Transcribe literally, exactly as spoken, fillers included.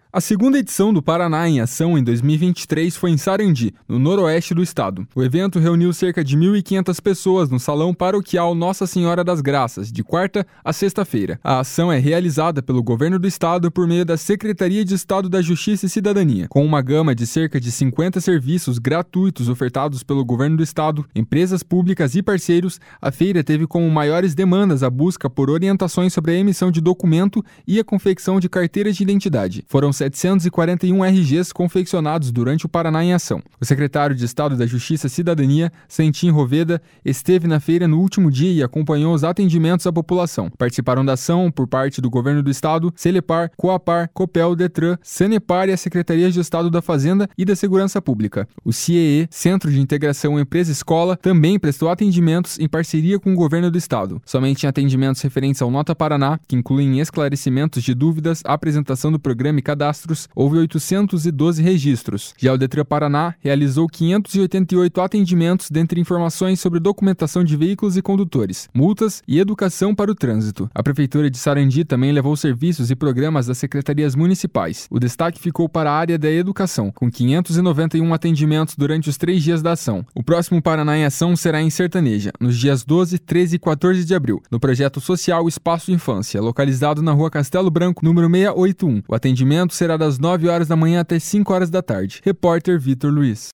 A segunda edição do Paraná em Ação em dois mil e vinte e três foi em Sarandi, no noroeste do estado. O evento reuniu cerca de mil e quinhentas pessoas no Salão Paroquial Nossa Senhora das Graças, de quarta a sexta-feira. A ação é realizada pelo governo do estado por meio da Secretaria de Estado da Justiça e Cidadania, com uma gama de cerca de cinquenta serviços gratuitos ofertados pelo governo do estado, empresas públicas e parceiros. A feira teve como maiores demandas a busca por orientações sobre a emissão de documento e a confecção de carteiras de identidade. Foram setecentos e quarenta e um R Gs confeccionados durante o Paraná em Ação. O secretário de Estado da Justiça e Cidadania, Santim Roveda, esteve na feira no último dia e acompanhou os atendimentos à população. Participaram da ação, por parte do governo do estado, Celepar, Coapar, Copel, Detran, Sanepar e a Secretaria de Estado da Fazenda e da Segurança Pública. O C I E E, Centro de Integração Empresa-Escola, também prestou atendimentos em parceria com o governo do estado. Somente em atendimentos referentes ao Nota Paraná, que incluem esclarecimentos de dúvidas, apresentação do programa e cadastros, houve oitocentos e doze registros. Já o Detran Paraná realizou quinhentos e oitenta e oito atendimentos, dentre informações sobre documentação de veículos e condutores, multas e educação para o trânsito. A Prefeitura de Sarandi também levou serviços e programas das secretarias municipais. O destaque ficou para a área da educação, com quinhentos e noventa e um atendimentos durante os três dias da ação. O próximo Paraná em Ação será em Sertaneja, nos dias doze, treze e quatorze de abril, no projeto social Espaço Infância, localizado na Rua Castelo Branco, número seiscentos e oitenta e um. O atendimento será das nove horas da manhã até cinco horas da tarde. Repórter Vitor Luiz.